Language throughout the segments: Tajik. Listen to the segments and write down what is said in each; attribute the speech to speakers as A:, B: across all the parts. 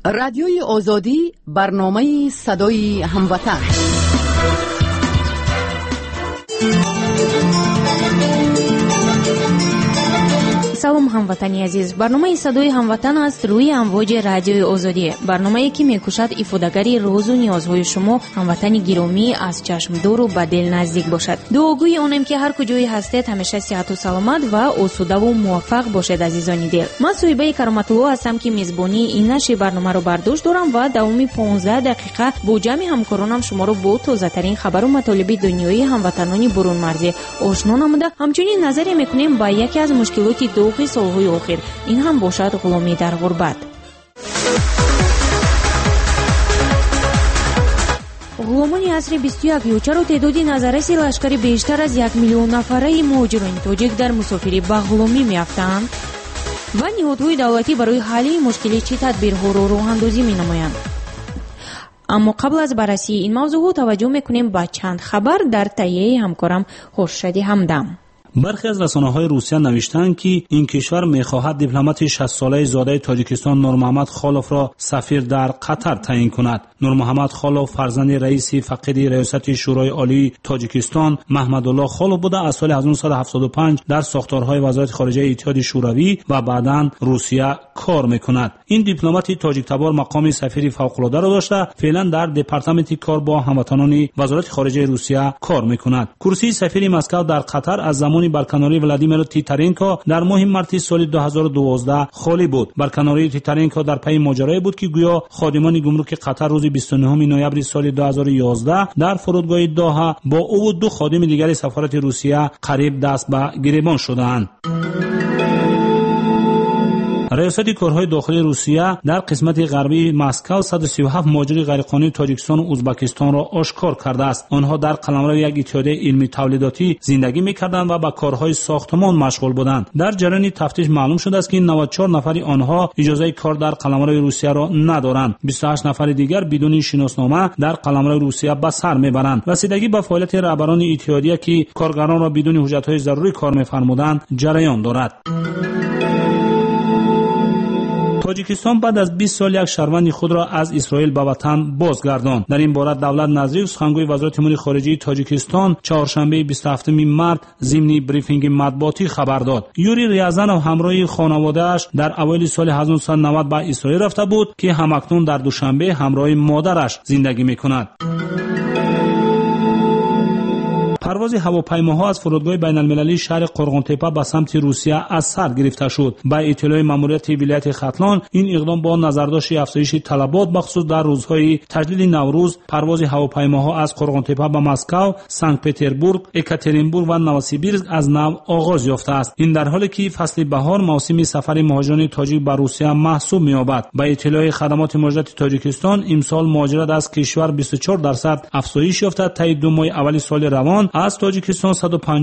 A: رادیوی آزادی، برنامه صدای هموطن.
B: سلام هموطنی عزیز، برنامه صدای هموطن است روی امواج رادیوی آزادی. برنامه‌ای که می‌کوشد افاده‌گری روز و نیازهای شما هموطن گرامی از چشم دور و به دل نزدیک باشد. دعاگوی آنم که هر کجای هستید همیشه صحت و سلامت و آسوده و موفق باشید عزیزان دل. من صاحبه کرامت الله هستم که میزبانی این نشر برنامه رو برداشت دارم و دوام 15 دقیقه با جمع همکارانم شما رو با تازه‌ترین خبر و مطالب دنیایی هموطنان برون مرزی آشنا نموده. همچنین نظری می‌کنیم با یکی از مشکلات سالهای آخر، این هم باشد غلامی در غربت. غلامان عصر 21 یوچه را تعدادی نظررس لشکری بیشتر از 1 میلیون نفره مهاجران تاجیک در مسافری به غلامی می‌افتند و نهادهای دولتی برای حل مشکل چه تدبیرها را راه اندازی می‌نمایند. اما قبل از بررسی این موضوع توجه می‌کنیم به چند خبر در تهیه همکارم خورشید همدم.
C: برخی از رسانه‌های روسیه نوشتند که این کشور می‌خواهد دیپلمات 60 ساله زاده تاجیکستان نور محمد خالوف را سفیر در قطر تعیین کند. نور محمد خالوف فرزند رئیس فقید ریاست شورای عالی تاجیکستان محمدالله خالوف بوده. از سال 1975 در ساختارهای وزارت خارجه اتحاد شوروی و بعداً روسیه کار می‌کند. این دیپلمات تاجیک تبار مقام سفیر فوق‌العاده را داشته. فعلا در دپارتمان کار با هموطنان وزارت خارجه روسیه کار می‌کند. کرسی سفیر مسکو در قطر از زمان برکناری ولادیمیر تیتارنکو در ماه مارس سال 2012 خالی بود. برکناری تیتارنکو در پی ماجرایی بود که گویا خادمان گمرک قطر روز 29 نوامبر سال 2011 در فرودگاه دوحه با او و 2 خادم دیگر سفارت روسیه قریب دست به گریبان شدند. ریاست کارهای داخلی روسیه در قسمت غربی مسکو 137 مهاجر غیرقانونی تاجیکستان و ازبکستان را آشکار کرده است. آنها در قلمرو یک اتحادیه علمی تولیداتی زندگی می‌کردند و به کارهای ساختمان مشغول بودند. در جریان تفتیش معلوم شده است که 94 نفر آنها اجازه کار در قلمرو روسیه را ندارند. 28 نفر دیگر بدون شناسنامه در قلمرو روسیه به سر میبرند. رسیدگی به فعالیت رهبران اتحادیه که کارگران را بدون حجت‌های ضروری کار می‌فرمودند جریان دارد. تاجیکستان بعد از 20 سال یک شهروند خود را از اسرائیل به وطن بازگرداند. در این باره دولت نظری سخنگوی وزارت امور خارجه تاجیکستان چهارشنبه 27 مارس ضمن بریفینگ مطبوعاتی خبر داد. یوری ریازن و همراه خانواده‌اش در اوایل سال 1990 به اسرائیل رفته بود که همکنون در دوشنبه همراه مادرش زندگی می‌کند. پرواز هواپیماها از فرودگاه بین‌المللی شهر قرغن‌تپه به سمت روسیه از سر گرفته شد. به اطلاع ماموریت ولایت ختلان این اقدام با نظرداشت افزایش طلبات بخصوص در روزهای تجلیل نوروز پرواز هواپیماها از قرغن‌تپه به مسکو، سنت پترزبورگ، اکاترینبورگ و نوسیبیرسک از نو آغاز یافته است. این در حالی که فصل بهار موسم سفر مهاجران تاجیک به روسیه محسوب می‌یابد. به اطلاع خدمات مهاجرت تاجیکستان امسال مهاجرت از کشور 24% افزایش یافته. تا 2 ماه اول سال روان از تاجیکستان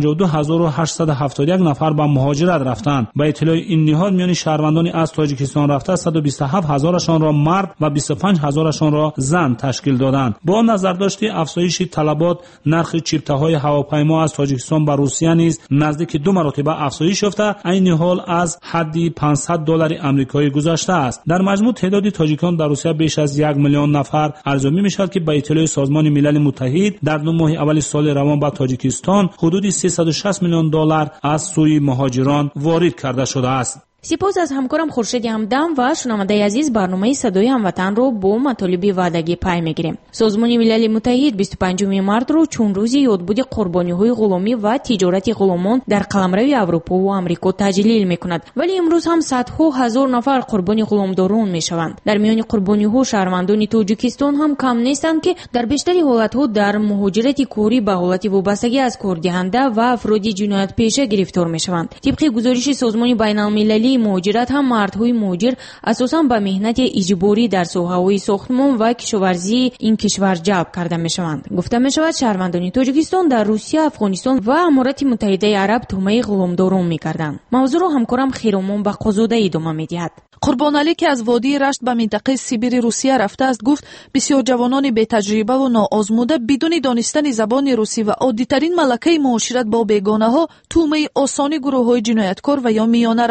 C: 152871 نفر به مهاجرت رفتند. به اطلاع این نهاد میان شهروندان از تاجیکستان رفته 127000شان را مرد و 25000شان را زن تشکیل دادند. با نظرداشت افزایش طلبات نرخ چیپته‌های هواپیما از تاجیکستان به روسیه نیز نزدیک 2 مرتبه افزایش یافته، این حال از حد $500 آمریکایی گذشته است. در مجموع تعداد تاجیکان در روسیه بیش از 1 میلیون نفر ارزیابی می‌شود که به اطلاع سازمان ملل متحد در 2 ماه اول سال روان به تاجیکستان حدود $360 میلیون از سوی مهاجران وارد کرده شده است.
B: سپاس از همکارم خورشید همدم و شنونده عزیز. برنامه صدای هموطن رو با مطالب وعدگی پای میگیریم. سازمان ملل متحد 25 مارس رو چون روزی یادبود قربانی‌های غلامی و تجارت غلامان در قلمرو اروپا و آمریکا تجلیل میکند، ولی امروز هم صدها هزار نفر قربانی غلامداران میشوند. در میان قربانی‌ها شهروندان تاجیکستان هم کم نیستند که در بیشتر حالت‌ها در مهاجرت کاری به حالت وابستگی از کاردهنده و افراد جنایت پیشه گرفتار میشوند. طبق گزارش سازمان بین‌المللی مهاجرت هم مردهای مهاجر اساساً به مهنت اجباری در ساحه‌های ساختمان و کشاورزی این کشور جلب کرده میشوند. گفته میشود شهروندان تاجیکستان در روسیه، افغانستان و امارات متحده عرب تومه غلامداران میکردند. موضوع را همکارم خیرمان بقازاده ادامه میدهد.
D: قربانعلی که از وادی رشت به منطقه سیبیر روسیه رفته است گفت بسیار جوانان بی تجربه و ناآزموده بدون دانستن زبان روسی و عادی‌ترین ملکه معاشرت با بیگانه ها تومه آسانی گروه‌های جنایتکار و یا میانه راه‌های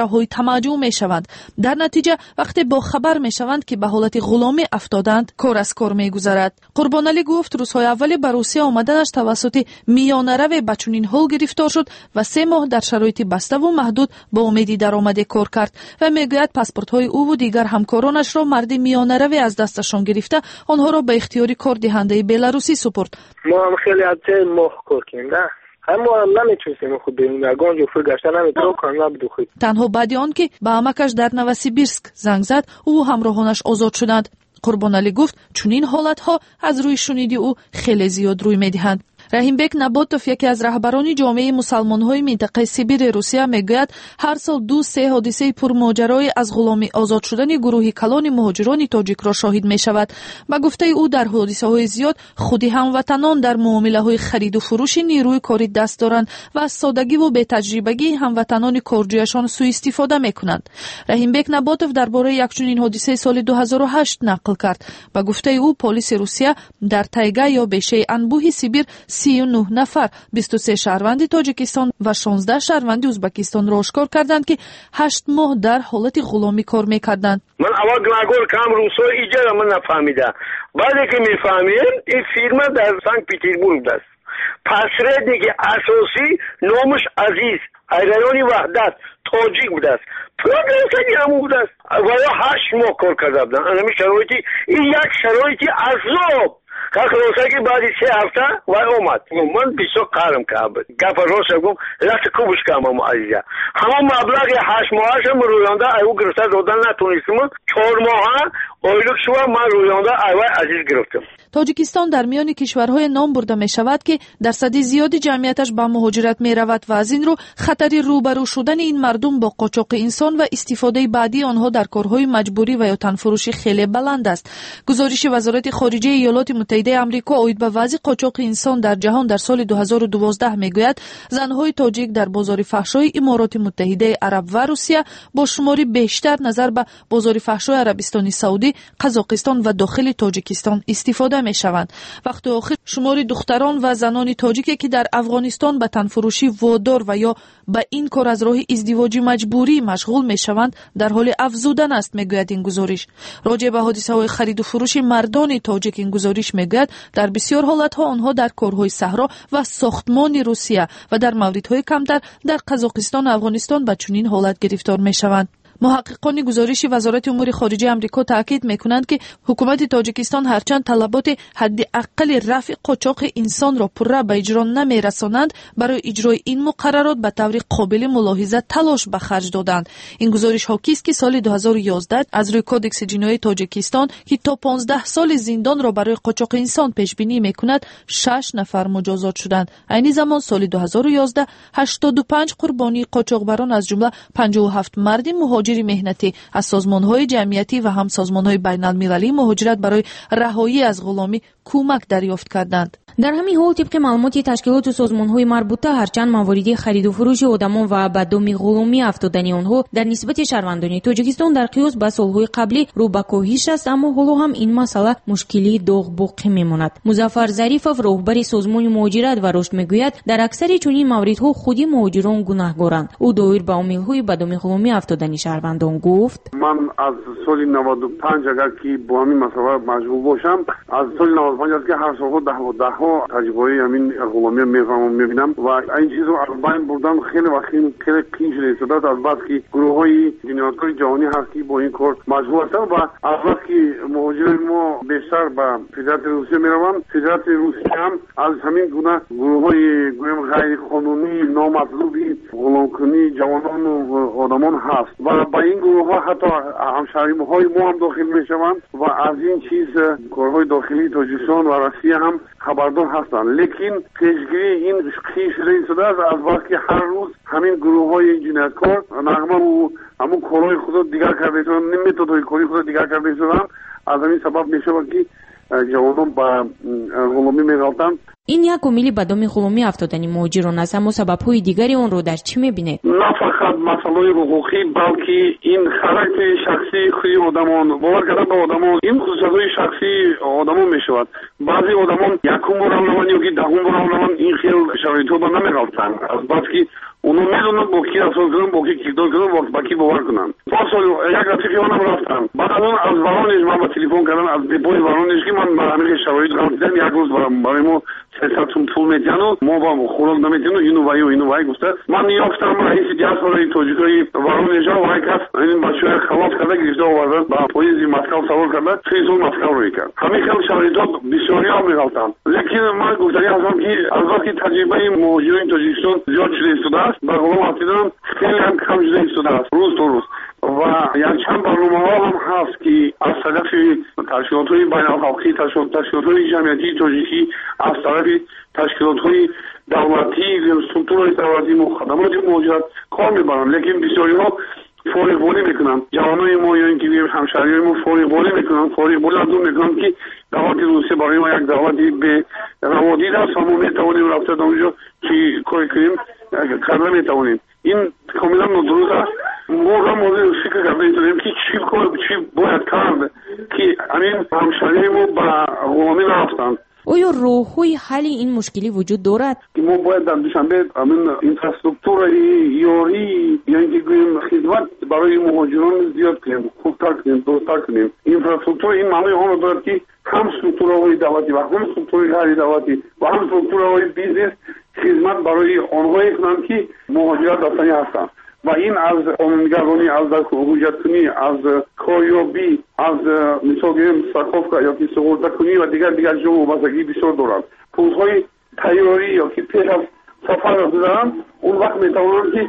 D: ҳамаҷӯ мешаванд. дар натиҷа вақте бохабар мешаванд ки ба ҳолати ғуломӣ афтоданд, кор аз кор мегузарад. Қурбоналӣ гуфт рӯзҳои аввали ба Русия омаданаш тавассути миёнараве ба чунин ҳол гирифтор шуд ва 3 моҳ дар шароити баставу маҳдуд бо умеди даромаде кор кард. ва мегӯяд паспортҳои ӯву дигар ҳамкоронашро марди миёнараве аз дасташон гирифта онҳоро ба ихтиёри кордиҳандаи беларусӣ супурд.
E: мо ҳам хеле аз 3 моҳ кор кардем да. ҳама ҳам наметунистем худ бемонем. ягон ҷо фир гашта наметро кам набудухид.
D: танҳо баъди он ки ба амакаш дар Новосибирск занг зад, ӯ ҳамроҳонаш озод шуданд. Қурбоналӣ гуфт чунин ҳолатҳо аз рӯи шуниди ӯ хеле зиёд рӯй медиҳанд. Раҳимбек Наботов, яке аз раҳбарони ҷомеаи мусалмонҳои минтақаи Сибири Русия, мегӯяд ҳар сол 2-3 ҳодисаи пурмоҷарои аз ғуломӣ озод шудани гурӯҳи калони муҳоҷирони тоҷикро шоҳид мешавад. Ба гуфтаи ӯ дар ҳодисаҳои зиёд худи ҳамватанон дар муомилаҳои хариду фурӯши нирӯи кори даст доранд ва аз содагиву бетаҷрибагии ҳамватанони корҷӯяшон сӯистифода мекунанд. Раҳимбек Наботов дар бораи якчунин ҳодисаи соли 2008 нақл кард. Ба гуфтаи ӯ полиси Русия дар тайга ё бешаи анбӯҳи Сибир 39 нафар 23 шаҳрванди Тоҷикистон ва 16 шаҳрванди Ӯзбекистонро ошкор карданд ки 8 моҳ дар ҳолати ғуломӣ кор мекарданд.
F: ман аввал нагор кам русо иҷара ман нафаҳмида. баъде ки мефаҳмем ин фирма дар Санкт-Петербург аст. посредники асосӣ номаш Азиз райони Ваҳдат тоҷик будааст. программисаги ҳамон будааст. ва 8 моҳ кор карда буданд. ана шароити ин як шароити азоб. как росаги баъди 3 ҳафта вай омад. ман бисёр қарм кард. гапа рост гум лафти кубушка амам азиза. ҳамон маблағи 8 моҳашам рӯёнда айу гирифта додан натонистам. 4 моҳа ойлук шува ман рӯёнда айвай азиз гирифтам.
D: Тоҷикистон дар миёни кишварҳои ном бурда мешавад ки дарсади зиёди ҷамъияташ ба муҳоҷират меравад ва аз ин рӯ хатари рӯбарӯ шудани ин мардум бо қочоқи инсон ва истифодаи баъдии онҳо дар корҳои маҷбурӣ ва ё танфурӯшӣ хеле баланд аст. гузориши вазорати хориҷаи Иёлоти Муттаҳидаи Амрико оид ба вазъи қочоқи инсон дар ҷаҳон дар соли 2012 мегӯяд занҳои тоҷик дар бозори фаҳшои Имороти Муттаҳидаи Араб ва Русия бо шумори бештар назар ба бозори фаҳшои Арабистони Саудӣ, Қазоқистон ва дохили Тоҷикистон истифода мешаванд. вақти охир шумори духтарон ва занони тоҷике ки дар Афғонистон ба танфурӯшӣ водор ва ё ба ин кор аз роҳи издивоҷи маҷбурӣ машғул мешаванд дар ҳоли афзудан аст, мегӯяд ин гузориш. роҷеъ ба ҳодисаҳои хариду фурӯши мардони тоҷик ин гузориш мегӯяд дар бисёр ҳолатҳо онҳо дар корҳои саҳро ва сохтмони Русия ва дар мавридҳои камтар дар Қазоқистону Афғонистон ба чунин ҳолат гирифтор мешаванд. муҳаққиқони гузориши вазорати умури хориҷаи Амрико таъкид мекунанд ки ҳукумати Тоҷикистон ҳарчанд талаботи ҳадди аққали рафъи қочоқи инсонро пурра ба иҷро намерасонанд, барои иҷрои ин муқаррарот ба таври қобили мулоҳиза талош ба харҷ доданд. ин гузориш ҳокист ки соли 2011 аз рӯи кодекси ҷинояи Тоҷикистон ки то 15 соли зиндонро барои қочоқи инсон пешбинӣ мекунад 6 нафар муҷозот шуданд. айни замон соли 2011 85 қурбонии қочоқбарон аз ҷумла 57 марди муҳоҷири меҳнатӣ аз созмонҳои ҷамъиятӣ ва ҳам созмонҳои байналмилалии муҳоҷират барои раҳоӣ аз ғуломӣ кӯмак дарёфт карданд.
B: дар ҳамин ҳол тибқи маълумоти ташкилоту созмонҳои марбута ҳарчанд мавориди хариду фурӯши одамон ва ба доми ғуломӣ афтодани онҳо дар нисбати шаҳрвандони Тоҷикистон дар қиёс ба солҳои қаблӣ рӯ ба коҳиш аст, аммо ҳоло ҳам ин масъала мушкилии доғ боқӣ мемонад. Музаффар Зарифов, роҳбари созмони муҳоҷират ва рушд, мегӯяд дар аксари чунин мавридҳо худи муҳоҷирон гунаҳгоранд. ӯ доир ба омилҳои ба доми ғуломӣ афтодани шаҳрвандон гуфт:
G: ман аз соли 95 агар ки бо ҳамин масъала машғул бошам, аз соли 95 аст ки ҳар солҳо даҳҳо таҷрибаҳои ҳамин ғуломӣ мефаҳмам, мебинам ва ин чизро аз байн бурдан хеле вақти хеле қиин шуда истодааст, албатта ки гурӯҳҳои ҷинояткори ҷаҳонӣ ҳаст ки бо ин кор машғул ҳастанд ва албатта ки муҳоҷирони мо бештар ба Федератсияи Русия мераванд. Федератсияи Русия ҳам аз ҳамин гуна гурӯҳҳои гӯем ғайриқонунӣ, номатлуби ғуломкунии ҷавонону одамон ҳаст ва ба ин гурӯҳҳо ҳатто ҳамшаҳриҳои мо ҳам дохил мешаванд ва аз ин чиз корҳои дохилии Тоҷикистон ва Россия ҳам хабардор ҳастанд. лекин пешгирии ин қиин шуда истодааст, албатта ки ҳар рӯз ҳамин гурӯҳҳои ҷинояткор нағмаву ҳамун корҳои худро дигар карда истоданд, методҳои кори худро дигар карда истоданд. аз ҳамин сабаб мешавад ки ҷавонон ба ғуломӣ меғалтанд.
B: این یک عامل به دام غلامی افتادن مهاجران است، اما سبب‌های دیگری آن را در چی می‌بینید؟
G: نه فقط مسئله حقوقی بلکه این خاراکتر شخصی خود آدمان، باور کردن به آدمان این خصوصیت‌های شخصی آدمان میشود. بعضی آدمان یکم بار نمی‌دونن یا دهم بار نمی‌دونن این خیلی شرایطو با نمی‌گفتن از بعد که اونو میدونن با کی اصلا کنن با کی کردن وقت با کی باور کنن. پاسو یک رفیقی من رفتم بعد از وارونج من با تلفن کردن از دیپوی وارونج که من برای شرایط گفتم یک روز برای ما سیستم پول میدن ما با خوراک نمیدن اینو وای گفته من نیافتم رئیس دیاسپورای توجیکای وارونج و یک کس این بچه‌ها خلاص کرده گرفته آوردن با پلیس مسکو سوار کرده خیلی مسکو رو کرد همین خیلی شرایطات بسیاری هم میگفتن لیکن من گفتم هستم که از وقتی تجربه مهاجرین توجیکستان زیاد شده است با غلام افتادن خیلی هم کم شده است روز تو روز و یک چند برنامه ها هم هست که از طرف تشکیلات های بین الحقی تشکیلات های جمعیتی توجیکی از طرف تشکیلات های دولتی ستونهای دولتی خدمات مهاجرت کار میبرن لیکن بسیاری ها فارغ بانی میکنن جوانای ما یا اینکه همشهریای ما فارغ بانی میکنن از اون میکنن که دولت روسیه برای ما یک دولتی به روادید است و ما میتوانیم رفته در اونجا که کاری کنیم کردن میتوانیم این کاملا نادرست است. ما را مورد فکر کرده ایتونیم که چی باید کرد که همین همشهریای ما به غلامی نرفتند.
B: آیا راه‌های حل این مشکلی وجود دارد؟
G: ما باید در دوشنبه همین اینفراستراکچور یاری یا اینکه خدمت برای مهاجران زیاد کنیم، خوبتر کنیم، درست‌تر کنیم. اینفراستراکچور این معنی آن دارد که هم ستورهای دولتی و هم ستورهای غیر دولتی و هم ستورهای بیزنس خدمت برای آنهایی کنند که مهاجرت داشتنی هستند. و این از قانونگرانی، از حجت کنی، از کاریابی، از مثال گیریم سرخوفکا یا که سقوط کنی و دیگر جمع و بستگی بسیار دارند. پوزهای تیاری یا که پیش از سفر را دارند اون وقت میتوانند که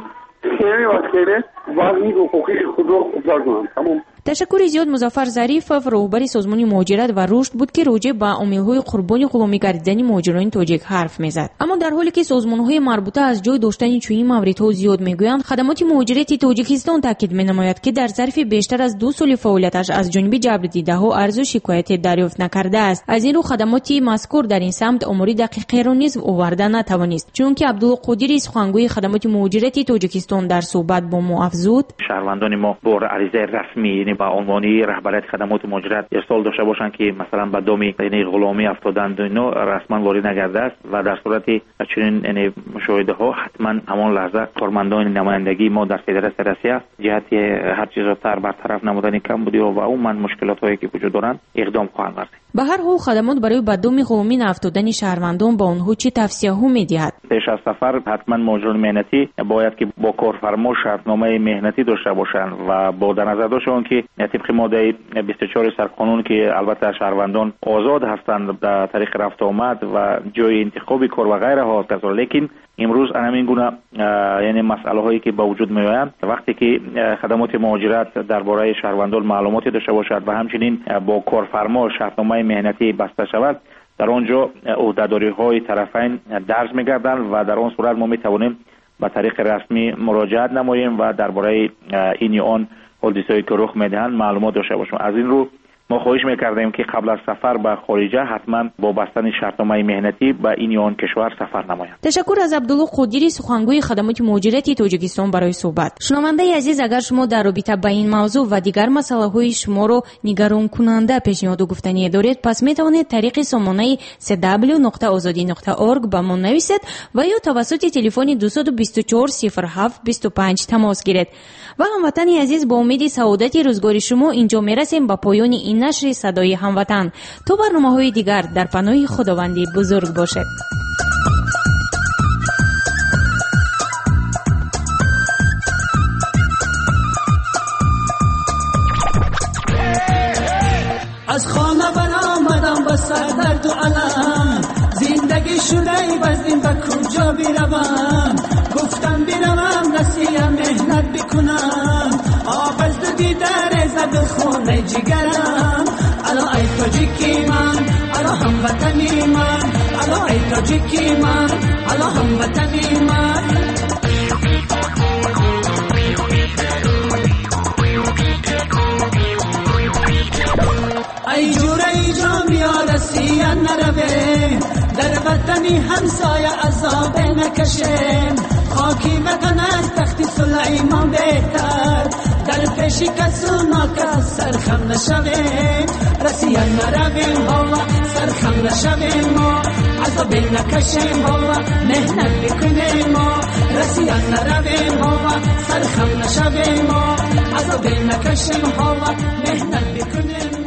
G: خیلی وضعی حقوقی خود را خوبتر کنند. تمام.
B: تشکر زیاد مظفر ظریفов راهبر سازمان مهاجرت و رشد بود که راجع به عامل‌های قربانی غلامی گردیدن مهاجران تاجیک حرف میزد. اما در حالی که سازمان‌های مربوطه از جای داشتن چنین موردها زیاد میگویند، خدمات مهاجرتی تاجیکستان تاکید می‌نماید که در ظرف بیشتر از 2 سال فعالیتش از جانب جبردیده‌ها عرض و شکایتی دریافت نکرده است. از این رو خدمات مذکور در این سمت آماری دقیقی را نیز آورده نتوانست، چون که عبدالله قادری سخنگوی خدمات مهاجرتی تاجیکستان در صحبت با ما افزود:
H: شهروندان ما با عریضه رسمی با عنوانی رهبریت خدمات مهاجرت ارسال داشته باشند که مثلا به دام یعنی غلامی افتادند اینو رسما وارد نگرده است و در صورتی چنین یعنی مشاهده ها حتما همان لحظه کارمندان نمایندگی ما در فدراسیون روسیه جهت هر چیز را برطرف نمودن کم بودی و عموما مشکلات هایی که وجود دارند اقدام خواهند کرد.
B: به هر حال خدمات برای به دام غلامی افتادن شهروندان با آنها چه توصیه ها می‌دهد؟
H: پیش از سفر حتما مهاجران مهنتی باید که با کارفرما شرطنامه مهنتی داشته باشند و با در نظر داشتن که طبق ماده 24 سرقانون که البته شهروندان آزاد هستند در طریق رفت آمد و جای انتخاب کار و غیره ها است، لیکن امروز همین گونه یعنی مسئله هایی که با وجود می آیند وقتی که خدمات مهاجرت درباره شهروندان معلوماتی داشته باشد و همچنین با کارفرما شرطنامه مهنتی بسته شود، در آنجا عهده‌داری های طرفین درج می‌گردند و در آن صورت ما می‌توانیم به طریق رسمی مراجعت نماییم و درباره این یا آن حادثه‌ای که رخ می‌دهند معلومات داشته باشیم. از این رو ما خواهش می‌کردیم که قبل از سفر به خارجه حتما با بستن شرطنامه مهنتی به این یا آن کشور سفر نمایند.
B: تشکر از عبدالله قادری سخنگوی خدمات مهاجرتی تاجیکستان برای صحبت. شنونده عزیز، اگر شما در رابطه با این موضوع و دیگر مسائل شما رو نگران کننده پیشنهاد و گفتنی دارید، پس میتوانید طریق سامانه www.azadi.org با ما نویسید و یا توسط تلفن 224 07 25 تماس گیرید. و هموطنان عزیز، با امید سعادت روزگار شما اینجا میرسیم به پایان این نشر صدای هموطن. تو برنامه‌های دیگر در پناه خداوندی بزرگ باشد.
I: از خانه برآمدم با سر درد و علم، زندگی شده بزدیم به کجا بروم، گفتم بروم نسیه مهنت بکنم، آب از دو دیدر زد خونه جگرم، الا ای تاجیکی من، الا هموطنی من، الا ای تاجیکی من، الا هموطنی من. ای جوره ای جان بیا رسیه نروه، در وطنی همسایه عذاب نکشیم خاکی وطن از تخت سلیمان بهتر در پیش کسو ناکس سرخم نشویم رسیان نرویم بابا سرخم نشویم ما عذاب نکشیم بابا مهنت بکنیم ما رسیان نرویم بابا سرخم نشویم ما عذاب نکشیم بابا مهنت بکنیم